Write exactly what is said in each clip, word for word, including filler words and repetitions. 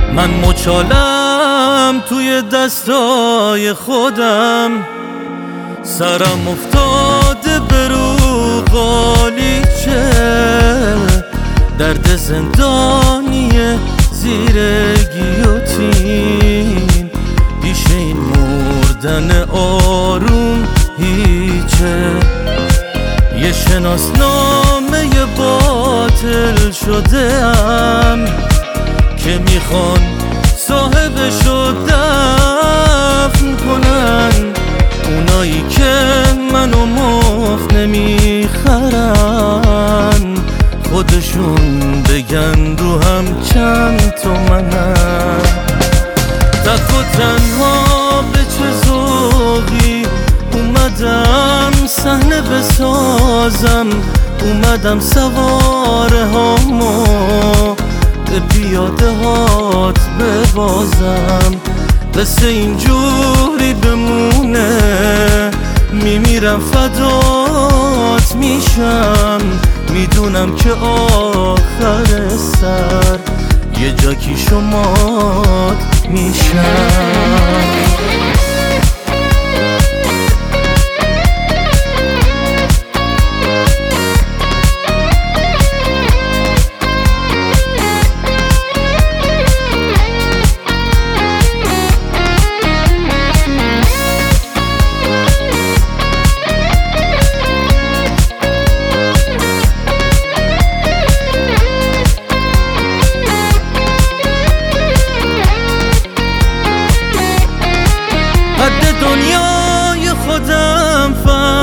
من مچالم توی دستای خودم، سرم افتاده به رو قالیچه، درد زندانیه زیر گیوتین، پیش این مردن آروم هیچه. یه شناسنامه باطل شده ام که میخوان صاحبشو دفن کنن، اونایی که منو مفت نمیخرن، خودشون بگن رو هم چند تومنن. تک و تنها به چه ذوقی اومدم صحنه بسازم، اومدم سواره هامو به پیاده هات ببازم. قصه اینجوری بمونه، میمیرم فدات میشم، میدونم که آخر سر یه جاکی شمات میشم. حد دنیای خودم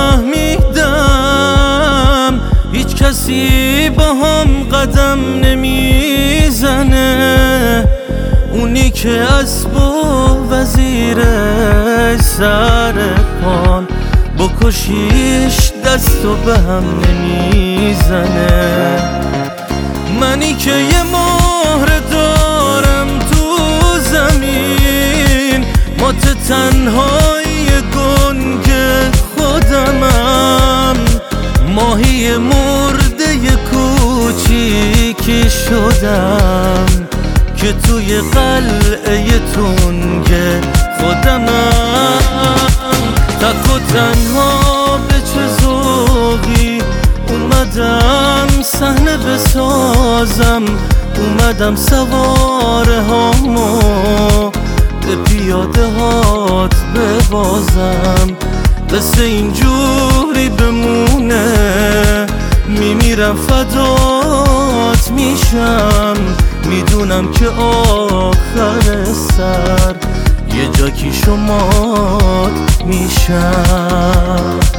فهمیدم، هیچ کسی با هم قدم نمیزنه، اونی که اسب و وزیرش سر پان، بکشیش دستو به هم نمیزنه. منی که یه مهر دارم تو زمین، مات تنهایی گنگ خودمم، ماهی مرده کوچیکی شدم که توی قلعه تنگ خودمم. تک و تنها به چه ذوقی اومدم صحنه بسازم، اومدم سواره هامو به پیاده هات ببازم. قصه اینجوری بمونه، میمیرم فدات میشم، میدونم که آخر سر یه جاکی شمات میشم.